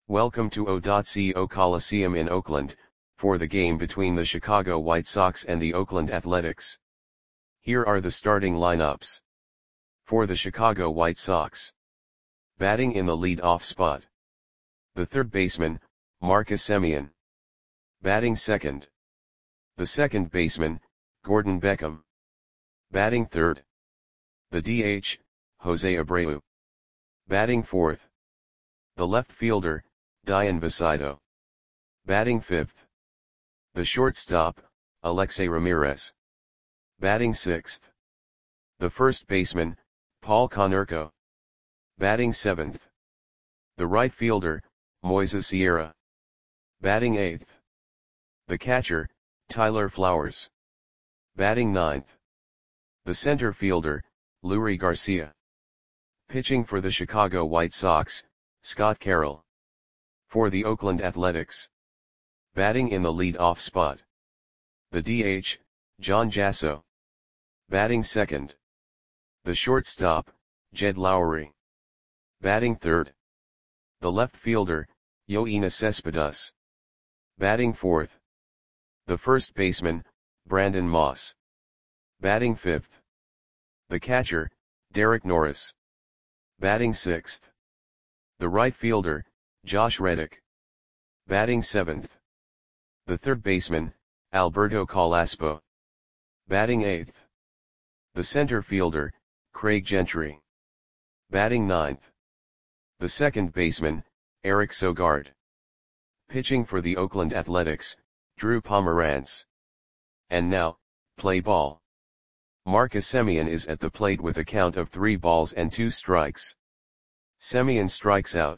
Welcome to O.CO Coliseum in Oakland, for the game between the Chicago White Sox and the Oakland Athletics. Here are the starting lineups. For the Chicago White Sox. Batting in the lead-off spot. The third baseman, Marcus Semien. Batting second. The second baseman, Gordon Beckham. Batting third. The DH, Jose Abreu. Batting fourth. The left fielder, Dayan Vicito. Batting fifth. The shortstop, Alexei Ramirez. Batting sixth. The first baseman, Paul Konerko. Batting seventh. The right fielder, Moises Sierra. Batting eighth. The catcher, Tyler Flowers. Batting ninth. The center fielder, Leury Garcia. Pitching for the Chicago White Sox, Scott Carroll. For the Oakland Athletics. Batting in the lead-off spot. The DH, John Jasso. Batting second. The shortstop, Jed Lowrie. Batting third. The left fielder, Yoenis Cespedes. Batting fourth. The first baseman, Brandon Moss. Batting fifth. The catcher, Derek Norris. Batting sixth. The right fielder, Josh Reddick. Batting seventh. The third baseman, Alberto Carrasco. Batting eighth. The center fielder, Craig Gentry. Batting ninth. The second baseman, Eric Sogard. Pitching for the Oakland Athletics, Drew Pomeranz. And now, play ball. Marcus Semien is at the plate with a count of 3 balls and 2 strikes. Semien strikes out.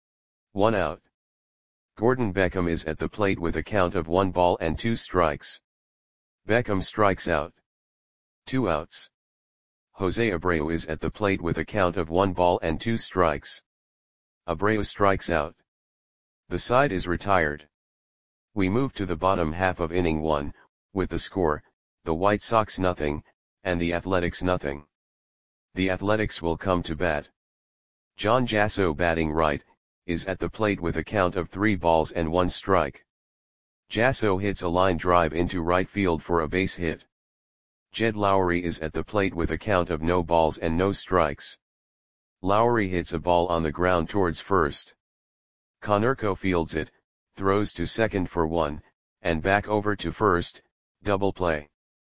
1 out. Gordon Beckham is at the plate with a count of 1 ball and 2 strikes. Beckham strikes out. 2 outs. Jose Abreu is at the plate with a count of 1 ball and 2 strikes. Abreu strikes out. The side is retired. We move to the bottom half of inning 1, with the score, the White Sox 0, and the Athletics 0. The Athletics will come to bat. John Jasso, batting right, is at the plate with a count of 3 balls and 1 strike. Jasso hits a line drive into right field for a base hit. Jed Lowrie is at the plate with a count of no balls and no strikes. Lowrie hits a ball on the ground towards first. Konerko fields it, throws to second for 1, and back over to first, double play.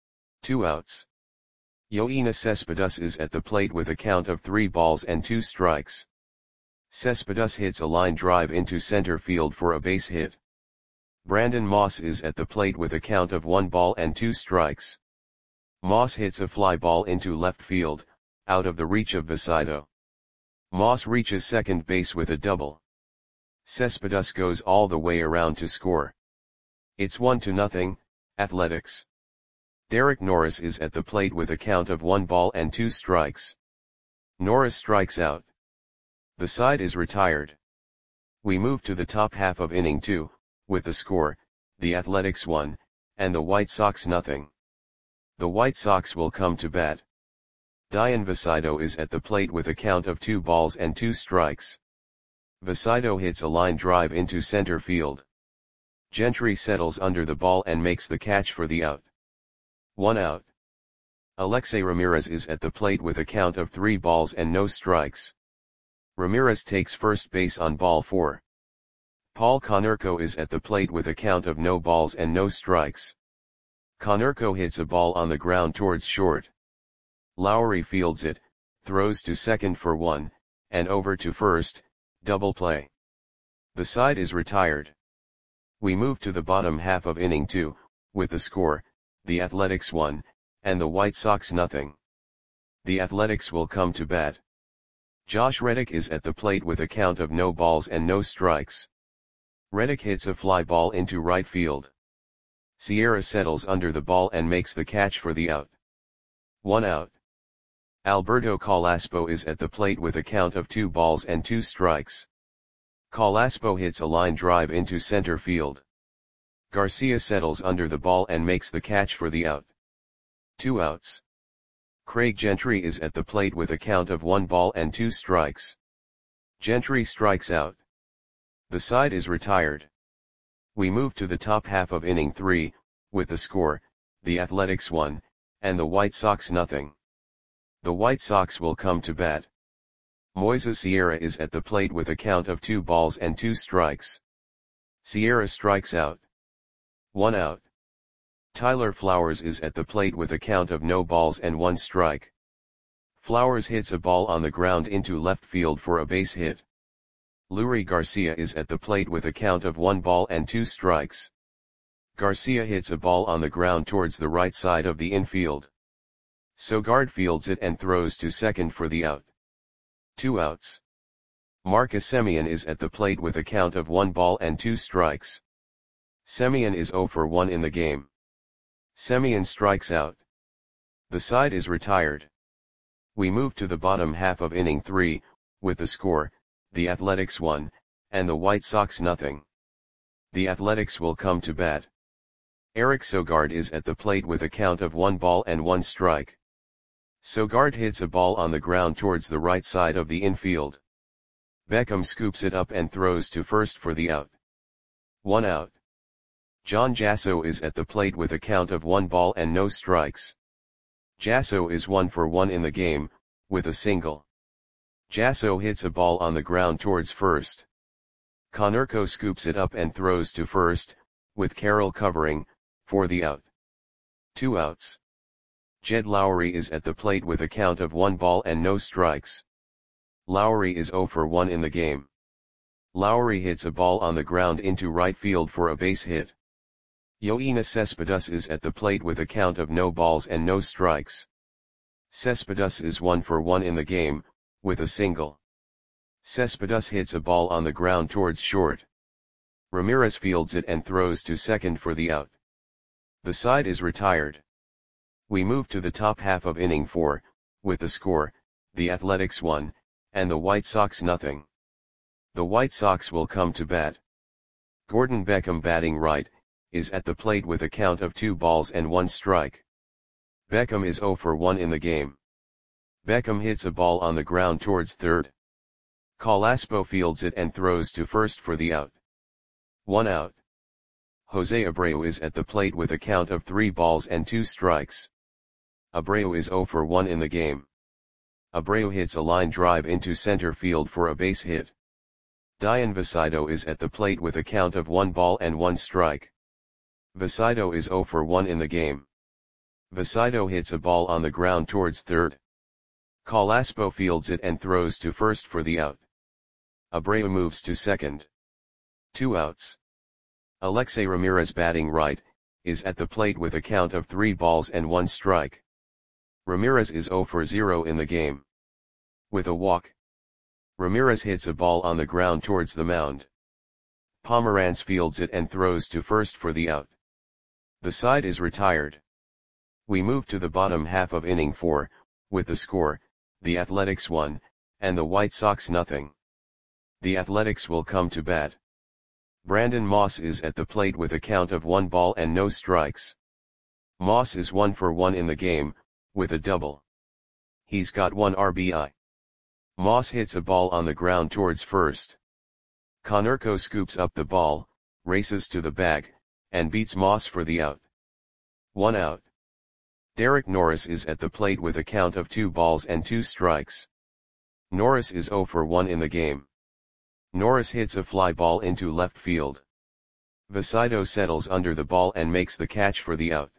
2 outs. Yoenis Cespedes is at the plate with a count of 3 balls and 2 strikes. Cespedes hits a line drive into center field for a base hit. Brandon Moss is at the plate with a count of 1 ball and 2 strikes. Moss hits a fly ball into left field, out of the reach of Vicito. Moss reaches second base with a double. Cespedes goes all the way around to score. It's 1-0, Athletics. Derek Norris is at the plate with a count of 1 ball and 2 strikes. Norris strikes out. The side is retired. We move to the top half of inning 2, with the score, the Athletics 1, and the White Sox 0. The White Sox will come to bat. Dayan Vicito is at the plate with a count of 2 balls and 2 strikes. Vicito hits a line drive into center field. Gentry settles under the ball and makes the catch for the out. 1 out. Alexei Ramirez is at the plate with a count of 3 balls and no strikes. Ramirez takes first base on ball 4. Paul Konerko is at the plate with a count of no balls and no strikes. Konerko hits a ball on the ground towards short. Lowrie fields it, throws to second for 1, and over to first, double play. The side is retired. We move to the bottom half of inning 2, with the score, the Athletics 1, and the White Sox 0. The Athletics will come to bat. Josh Reddick is at the plate with a count of no balls and no strikes. Reddick hits a fly ball into right field. Sierra settles under the ball and makes the catch for the out. 1 out. Alberto Carrasco is at the plate with a count of 2 balls and 2 strikes. Carrasco hits a line drive into center field. Garcia settles under the ball and makes the catch for the out. 2 outs. Craig Gentry is at the plate with a count of 1 ball and 2 strikes. Gentry strikes out. The side is retired. We move to the top half of inning 3, with the score, the Athletics 1, and the White Sox nothing. The White Sox will come to bat. Moises Sierra is at the plate with a count of 2 balls and 2 strikes. Sierra strikes out. 1 out. Tyler Flowers is at the plate with a count of no balls and 1 strike. Flowers hits a ball on the ground into left field for a base hit. Leury Garcia is at the plate with a count of 1 ball and 2 strikes. Garcia hits a ball on the ground towards the right side of the infield. Sogard fields it and throws to second for the out. 2 outs. Marcus Semien is at the plate with a count of 1 ball and 2 strikes. Semien is 0 for 1 in the game. Semien strikes out. The side is retired. We move to the bottom half of inning 3, with the score, the Athletics 1, and the White Sox nothing. The Athletics will come to bat. Eric Sogard is at the plate with a count of 1 ball and 1 strike. Sogard hits a ball on the ground towards the right side of the infield. Beckham scoops it up and throws to first for the out. 1 out. John Jasso is at the plate with a count of 1 ball and no strikes. Jasso is 1 for 1 in the game, with a single. Jasso hits a ball on the ground towards first. Konerko scoops it up and throws to first, with Carroll covering, for the out. 2 outs. Jed Lowry is at the plate with a count of 1 ball and no strikes. Lowry is 0 for 1 in the game. Lowry hits a ball on the ground into right field for a base hit. Yoenis Cespedes is at the plate with a count of no balls and no strikes. Cespedes is 1 for 1 in the game, with a single. Cespedes hits a ball on the ground towards short. Ramirez fields it and throws to second for the out. The side is retired. We move to the top half of inning 4, with the score, the Athletics 1, and the White Sox nothing. The White Sox will come to bat. Gordon Beckham batting right, is at the plate with a count of 2 balls and 1 strike. Beckham is 0 for 1 in the game. Beckham hits a ball on the ground towards third. Calaspo fields it and throws to first for the out. 1 out. Jose Abreu is at the plate with a count of 3 balls and 2 strikes. Abreu is 0 for 1 in the game. Abreu hits a line drive into center field for a base hit. Dian Vasido is at the plate with a count of 1 ball and 1 strike. Vasido is 0 for 1 in the game. Vasido hits a ball on the ground towards third. Calaspo fields it and throws to first for the out. Abreu moves to second. 2 outs. Alexei Ramirez batting right, is at the plate with a count of 3 balls and 1 strike. Ramirez is 0 for 0 in the game. With a walk. Ramirez hits a ball on the ground towards the mound. Pomeranz fields it and throws to first for the out. The side is retired. We move to the bottom half of inning 4, with the score, the Athletics 1, and the White Sox nothing. The Athletics will come to bat. Brandon Moss is at the plate with a count of 1 ball and no strikes. Moss is 1 for 1 in the game, with a double. He's got 1 RBI. Moss hits a ball on the ground towards first. Konerko scoops up the ball, races to the bag, and beats Moss for the out. 1 out. Derek Norris is at the plate with a count of 2 balls and 2 strikes. Norris is 0 for 1 in the game. Norris hits a fly ball into left field. Vasido settles under the ball and makes the catch for the out.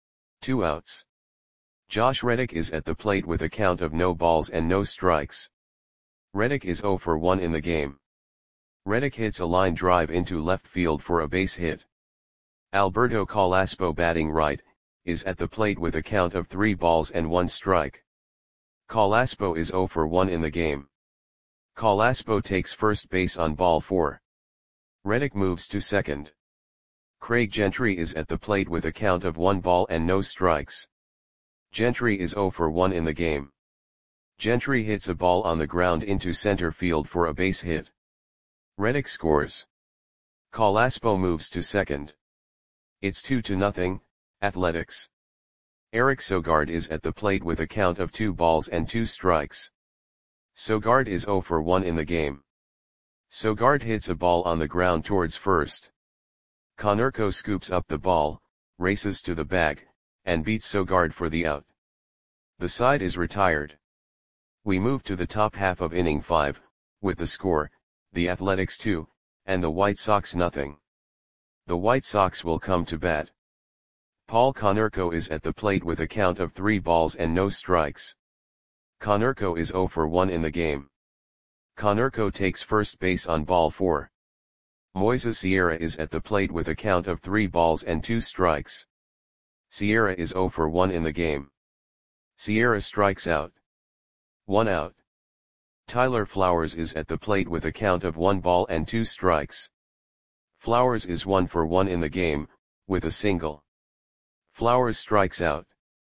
2 outs. Josh Reddick is at the plate with a count of no balls and no strikes. Reddick is 0 for 1 in the game. Reddick hits a line drive into left field for a base hit. Alberto Calaspo batting right, is at the plate with a count of 3 balls and 1 strike. Calaspo is 0 for 1 in the game. Calaspo takes first base on ball 4. Reddick moves to second. Craig Gentry is at the plate with a count of 1 ball and no strikes. Gentry is 0 for 1 in the game. Gentry hits a ball on the ground into center field for a base hit. Reddick scores. Calaspo moves to second. It's 2-0, Athletics. Eric Sogard is at the plate with a count of 2 balls and 2 strikes. Sogard is 0 for 1 in the game. Sogard hits a ball on the ground towards first. Konerko scoops up the ball, races to the bag, and beats Sogard for the out. The side is retired. We move to the top half of inning 5, with the score, the Athletics 2, and the White Sox nothing. The White Sox will come to bat. Paul Konerko is at the plate with a count of 3 balls and no strikes. Konerko is 0 for 1 in the game. Konerko takes first base on ball 4. Moises Sierra is at the plate with a count of 3 balls and 2 strikes. Sierra is 0 for 1 in the game. Sierra strikes out. 1 out. Tyler Flowers is at the plate with a count of 1 ball and 2 strikes. Flowers is 1 for 1 in the game, with a single. Flowers strikes out.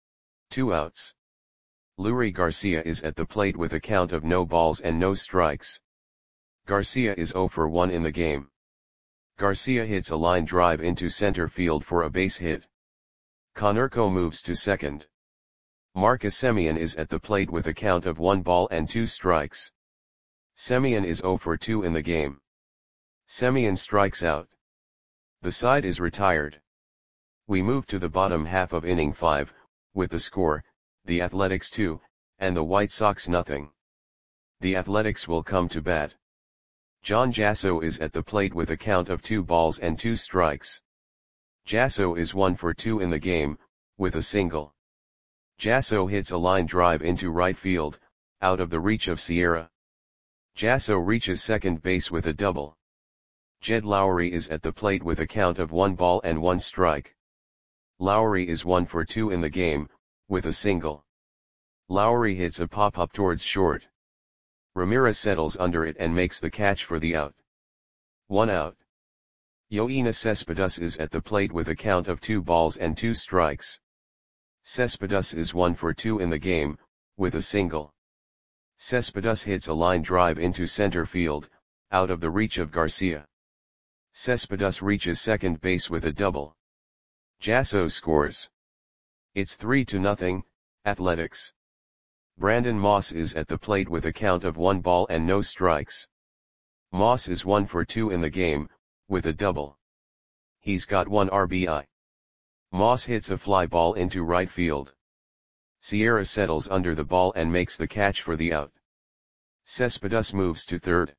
2 outs. Leury Garcia is at the plate with a count of no balls and no strikes. Garcia is 0 for 1 in the game. Garcia hits a line drive into center field for a base hit. Konerko moves to second. Marcus Semien is at the plate with a count of 1 ball and 2 strikes. Semien is 0 for 2 in the game. Semien strikes out. The side is retired. We move to the bottom half of inning 5, with the score, the Athletics 2, and the White Sox nothing. The Athletics will come to bat. John Jasso is at the plate with a count of 2 balls and 2 strikes. Jasso is 1 for 2 in the game, with a single. Jasso hits a line drive into right field, out of the reach of Sierra. Jasso reaches second base with a double. Jed Lowry is at the plate with a count of 1 ball and 1 strike. Lowry is 1 for 2 in the game, with a single. Lowry hits a pop-up towards short. Ramirez settles under it and makes the catch for the out. 1 out. Yoenis Cespedes is at the plate with a count of 2 balls and 2 strikes. Cespedes is 1 for 2 in the game, with a single. Cespedes hits a line drive into center field, out of the reach of Garcia. Cespedes reaches second base with a double. Jasso scores. It's 3-0, Athletics. Brandon Moss is at the plate with a count of 1 ball and no strikes. Moss is 1 for 2 in the game, with a double. He's got 1 RBI. Moss hits a fly ball into right field. Sierra settles under the ball and makes the catch for the out. Cespedes moves to third.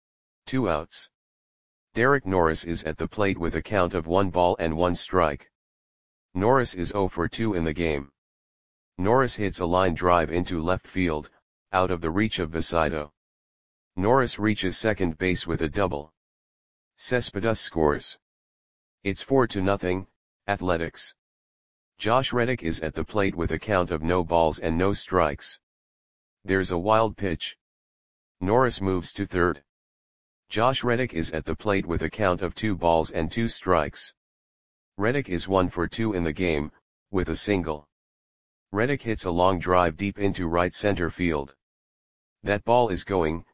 2 outs. Derek Norris is at the plate with a count of 1 ball and 1 strike. Norris is 0 for 2 in the game. Norris hits a line drive into left field, out of the reach of Visaido. Norris reaches second base with a double. Cespedes scores. It's 4-0, Athletics. Josh Reddick is at the plate with a count of no balls and no strikes. There's a wild pitch. Norris moves to third. Josh Reddick is at the plate with a count of 2 balls and 2 strikes. Reddick is 1 for 2 in the game, with a single. Reddick hits a long drive deep into right center field. That ball is gone.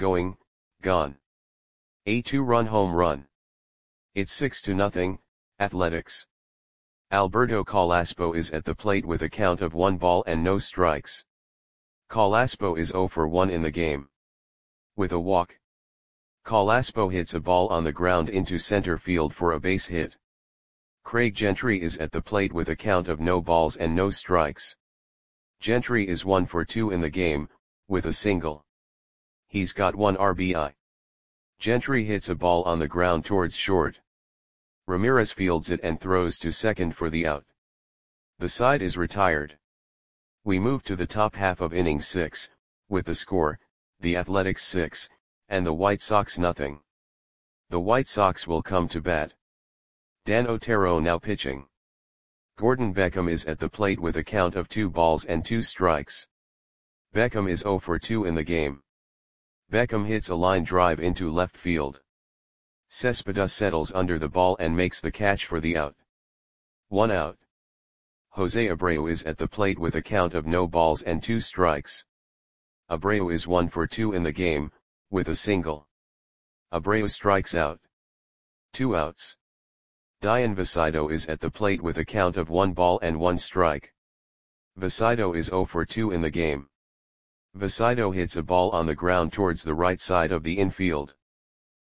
A 2-run home run. It's 6-0, Athletics. Alberto Calaspo is at the plate with a count of 1 ball and no strikes. Calaspo is 0 for 1 in the game. With a walk. Calaspo hits a ball on the ground into center field for a base hit. Craig Gentry is at the plate with a count of no balls and no strikes. Gentry is 1 for 2 in the game, with a single. He's got 1 RBI. Gentry hits a ball on the ground towards short. Ramirez fields it and throws to second for the out. The side is retired. We move to the top half of inning 6, with the score, the Athletics 6, and the White Sox nothing. The White Sox will come to bat. Dan Otero now pitching. Gordon Beckham is at the plate with a count of 2 balls and 2 strikes. Beckham is 0 for 2 in the game. Beckham hits a line drive into left field. Cespedes settles under the ball and makes the catch for the out. 1 out. Jose Abreu is at the plate with a count of no balls and 2 strikes. Abreu is 1 for 2 in the game, with a single. Abreu strikes out. 2 outs. Dian Visaido is at the plate with a count of 1 ball and 1 strike. Visaido is 0 for 2 in the game. Visaido hits a ball on the ground towards the right side of the infield.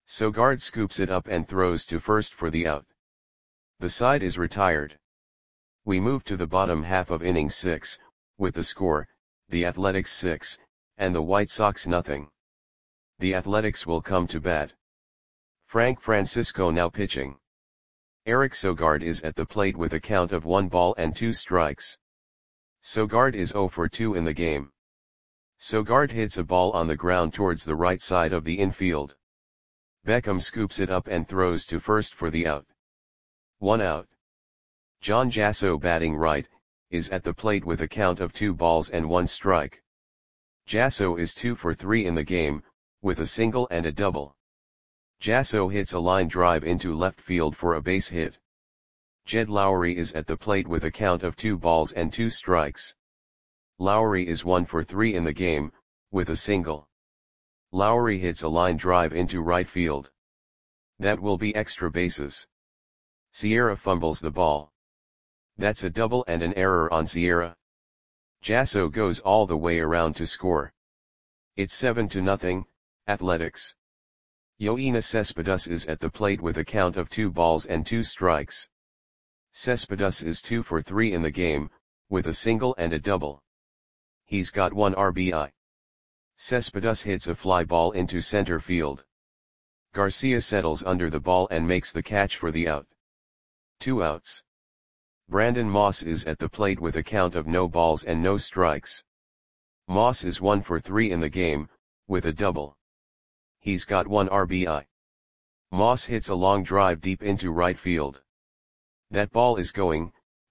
Sogard scoops it up and throws to first for the out. The side is retired. We move to the bottom half of inning 6, with the score, the Athletics 6, and the White Sox nothing. The Athletics will come to bat. Frank Francisco now pitching. Eric Sogard is at the plate with a count of 1 ball and 2 strikes. Sogard is 0 for 2 in the game. Sogard hits a ball on the ground towards the right side of the infield. Beckham scoops it up and throws to first for the out. 1 out. John Jasso, batting right, is at the plate with a count of 2 balls and 1 strike. Jasso is 2 for 3 in the game, with a single and a double. Jasso hits a line drive into left field for a base hit. Jed Lowry is at the plate with a count of 2 balls and 2 strikes. Lowry is 1 for 3 in the game, with a single. Lowry hits a line drive into right field. That will be extra bases. Sierra fumbles the ball. That's a double and an error on Sierra. Jasso goes all the way around to score. It's 7-0, Athletics. Yoenis Cespedes is at the plate with a count of 2 balls and 2 strikes. Cespedes is 2 for 3 in the game, with a single and a double. He's got 1 RBI. Cespedes hits a fly ball into center field. Garcia settles under the ball and makes the catch for the out. 2 outs. Brandon Moss is at the plate with a count of no balls and no strikes. Moss is 1 for 3 in the game, with a double. He's got 1 RBI. Moss hits a long drive deep into right field. That ball is gone.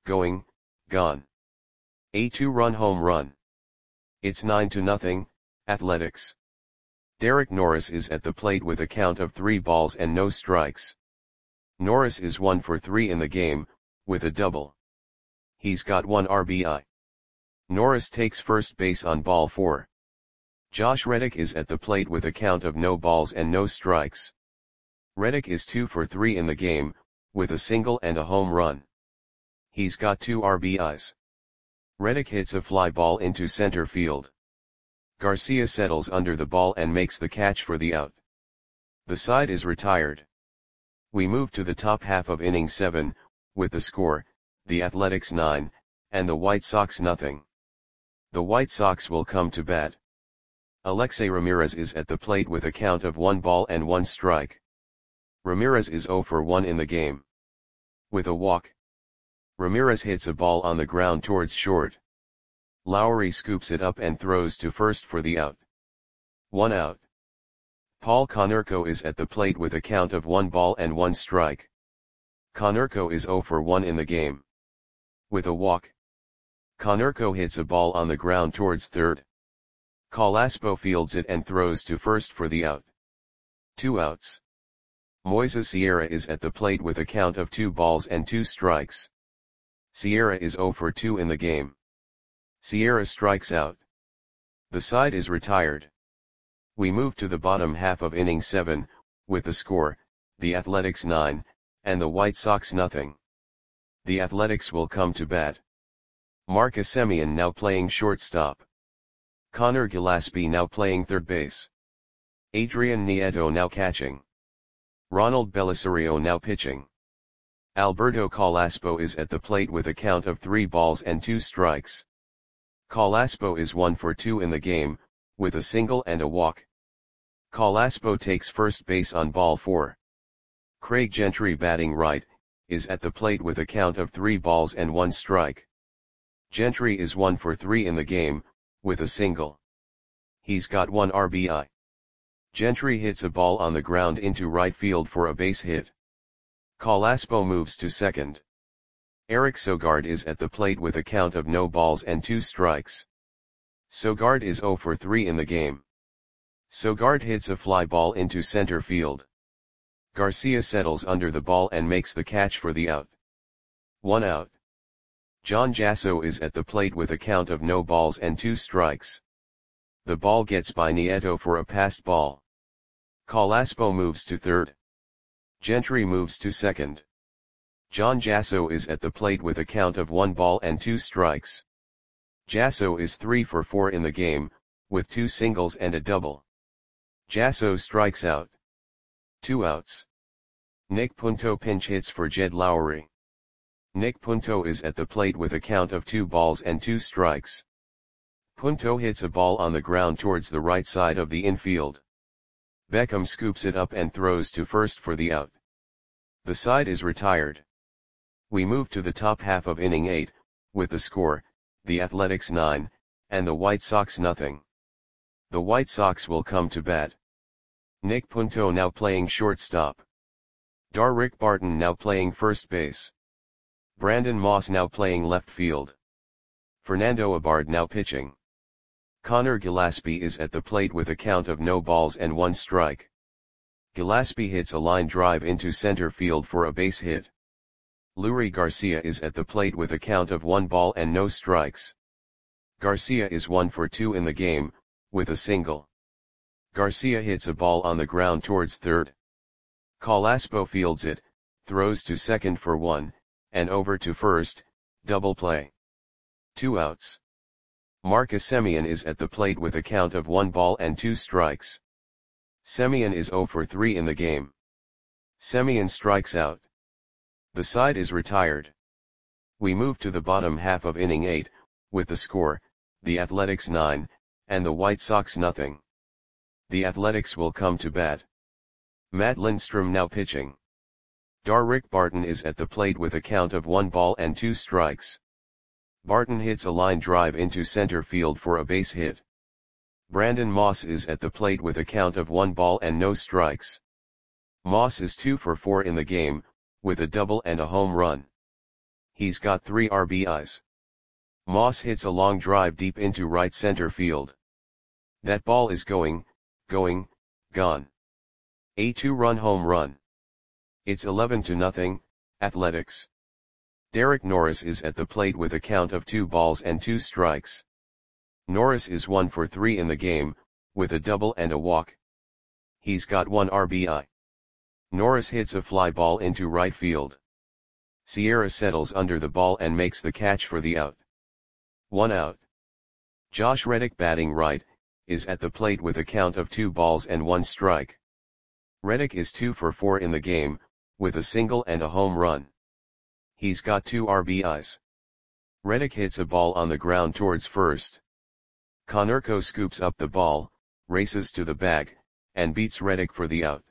A 2-run home run. It's 9-0, Athletics. Derek Norris is at the plate with a count of 3 balls and no strikes. Norris is 1 for 3 in the game, with a double. He's got 1 RBI. Norris takes first base on ball 4. Josh Reddick is at the plate with a count of no balls and no strikes. Reddick is 2 for 3 in the game, with a single and a home run. He's got 2 RBIs. Reddick hits a fly ball into center field. Garcia settles under the ball and makes the catch for the out. The side is retired. We move to the top half of inning 7, with the score, the Athletics 9, and the White Sox nothing. The White Sox will come to bat. Alexei Ramirez is at the plate with a count of 1 ball and 1 strike. Ramirez is 0 for 1 in the game. With a walk. Ramirez hits a ball on the ground towards short. Lowry scoops it up and throws to first for the out. 1 out. Paul Konerko is at the plate with a count of 1 ball and 1 strike. Konerko is 0 for 1 in the game. With a walk. Konerko hits a ball on the ground towards third. Calaspo fields it and throws to first for the out. 2 outs. Moises Sierra is at the plate with a count of 2 balls and 2 strikes. Sierra is 0 for 2 in the game. Sierra strikes out. The side is retired. We move to the bottom half of inning 7, with the score, the Athletics 9, and the White Sox nothing. The Athletics will come to bat. Marcus Semien now playing shortstop. Connor Gillespie now playing third base. Adrian Nieto now catching. Ronald Belisario now pitching. Alberto Calaspo is at the plate with a count of 3 balls and 2 strikes. Calaspo is 1 for 2 in the game, with a single and a walk. Calaspo takes first base on ball 4. Craig Gentry, batting right, is at the plate with a count of 3 balls and 1 strike. Gentry is 1 for 3 in the game, with a single. He's got 1 RBI. Gentry hits a ball on the ground into right field for a base hit. Calaspo moves to second. Eric Sogard is at the plate with a count of no balls and 2 strikes. Sogard is 0 for 3 in the game. Sogard hits a fly ball into center field. Garcia settles under the ball and makes the catch for the out. 1 out. John Jasso is at the plate with a count of no balls and 2 strikes. The ball gets by Nieto for a passed ball. Calaspo moves to third. Gentry moves to second. John Jasso is at the plate with a count of 1 ball and 2 strikes. Jasso is 3 for 4 in the game, with 2 singles and a double. Jasso strikes out. 2 outs. Nick Punto pinch hits for Jed Lowry. Nick Punto is at the plate with a count of 2 balls and 2 strikes. Punto hits a ball on the ground towards the right side of the infield. Beckham scoops it up and throws to first for the out. The side is retired. We move to the top half of inning 8, with the score, the Athletics 9, and the White Sox nothing. The White Sox will come to bat. Nick Punto now playing shortstop. Darrick Barton now playing first base. Brandon Moss now playing left field. Fernando Abad now pitching. Connor Gillaspie is at the plate with a count of no balls and 1 strike. Gillaspie hits a line drive into center field for a base hit. Leury Garcia is at the plate with a count of 1 ball and no strikes. Garcia is 1 for 2 in the game, with a single. Garcia hits a ball on the ground towards third. Calaspo fields it, throws to second for 1, and over to first, double play. 2 outs. Marcus Semien is at the plate with a count of 1 ball and 2 strikes. Semien is 0 for 3 in the game. Semien strikes out. The side is retired. We move to the bottom half of inning 8, with the score, the Athletics 9, and the White Sox nothing. The Athletics will come to bat. Matt Lindstrom now pitching. Darrick Barton is at the plate with a count of 1 ball and 2 strikes. Barton hits a line drive into center field for a base hit. Brandon Moss is at the plate with a count of 1 ball and no strikes. Moss is 2 for 4 in the game, with a double and a home run. He's got 3 RBIs. Moss hits a long drive deep into right center field. That ball is gone. A 2-run home run. It's 11-0, Athletics. Derek Norris is at the plate with a count of 2 balls and 2 strikes. Norris is 1 for 3 in the game, with a double and a walk. He's got 1 RBI. Norris hits a fly ball into right field. Sierra settles under the ball and makes the catch for the out. 1 out. Josh Reddick batting right, is at the plate with a count of 2 balls and 1 strike. Reddick is 2 for 4 in the game, with a single and a home run. He's got 2 RBIs. Reddick hits a ball on the ground towards first. Konerko scoops up the ball, races to the bag, and beats Reddick for the out.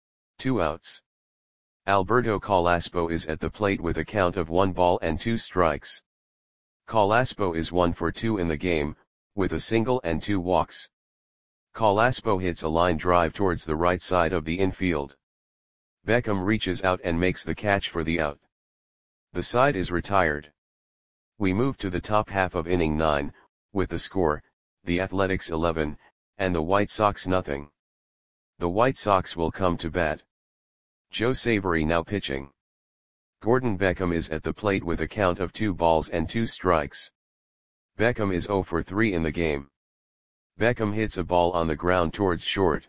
2 outs. Alberto Calaspo is at the plate with a count of 1 ball and 2 strikes. Calaspo is 1 for 2 in the game, with a single and 2 walks. Calaspo hits a line drive towards the right side of the infield. Beckham reaches out and makes the catch for the out. The side is retired. We move to the top half of inning 9, with the score, the Athletics 11, and the White Sox nothing. The White Sox will come to bat. Joe Savory now pitching. Gordon Beckham is at the plate with a count of 2 balls and 2 strikes. Beckham is 0 for 3 in the game. Beckham hits a ball on the ground towards short.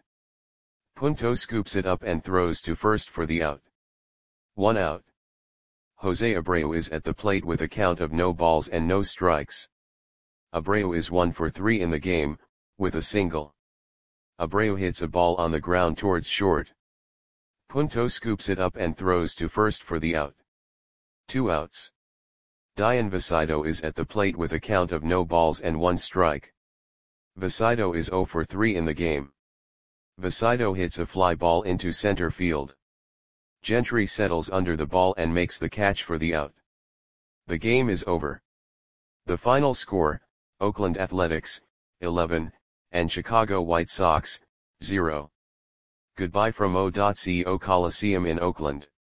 Punto scoops it up and throws to first for the out. 1 out. Jose Abreu is at the plate with a count of no balls and no strikes. Abreu is 1 for 3 in the game, with a single. Abreu hits a ball on the ground towards short. Punto scoops it up and throws to first for the out. 2 outs. Dian Vasido is at the plate with a count of no balls and 1 strike. Vasido is 0 for 3 in the game. Vasido hits a fly ball into center field. Gentry settles under the ball and makes the catch for the out. The game is over. The final score, Oakland Athletics, 11, and Chicago White Sox, 0. Goodbye from O.CO Coliseum in Oakland.